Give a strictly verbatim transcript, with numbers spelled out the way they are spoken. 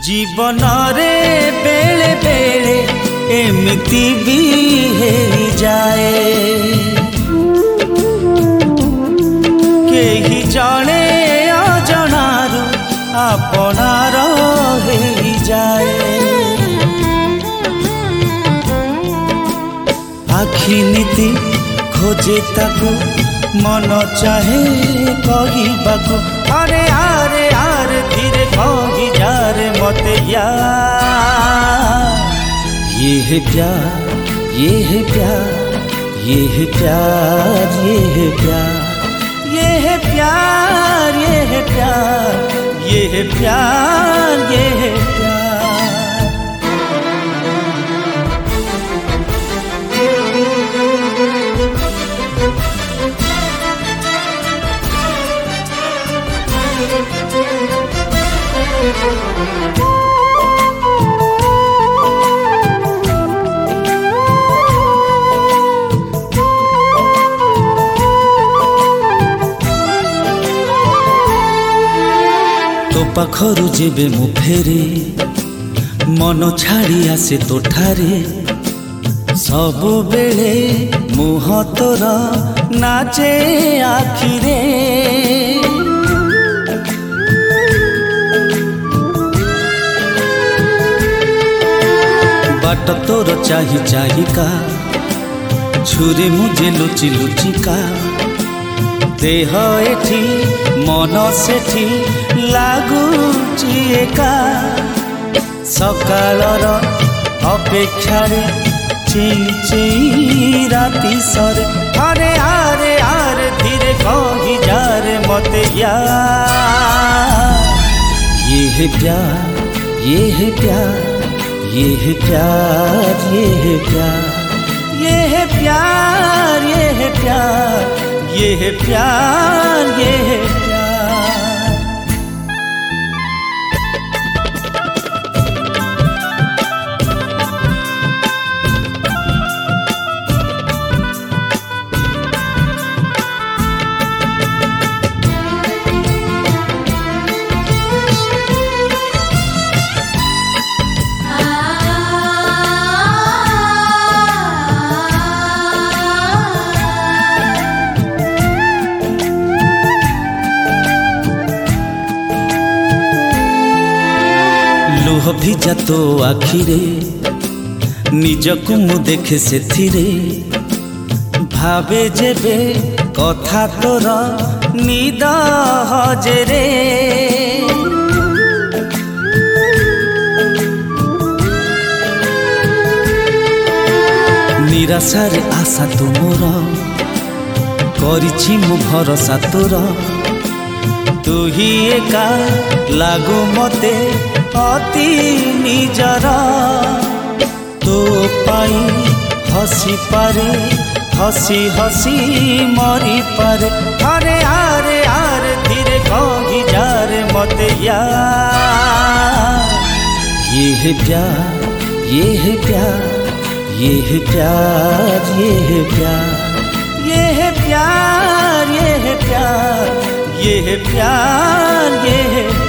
जीवन रे बेले बेले एमती भी है जाए केही जणे अजणारू आपणार है जाए आखि नीति खोजे ताकू मन चाहे कहबाकू अरे आरे आर धीरे कही जारे मते यार ये है प्यार ये है प्यार ये है प्यार ये है प्यार ये है प्यार ये है प्यार ये है प्यार ये है प्यार। तो पाखरु जेबे मु फेरे मन छाड़ी आसे तोठारे सबु बेले मुह तोर नाचे आखिरे बाट तोर चाही चाहिका छुरी मुझे लुचि लुचिका देह एठी मन सेठी लागुची एका सकालर अपेक्षारे चेई चेई राति सरे अरे आरे आरे धीरे कही जारे मते यार ये है प्यार ये है प्यार ये है प्यार ये है प्यार ये है प्यार ये है प्यार ये है प्यार ये है प्यार। लुह भिजा तो आखिरे निजकु मु देखे सेथिरे भावे जेबे कथा तोर निद हजेरे निराशारे आशा तुमर करिछि मु भरोसा तोर तू ही एका लागू मते अति निजर तो पाई हसी पारे हसी हसी मरी पारे अरे आरे आरे धीरे कही जारे मते यार ये है प्यार ये है प्यार ये है प्यार ये है प्यार ये है प्यार ये है प्यार ये है प्यार ये है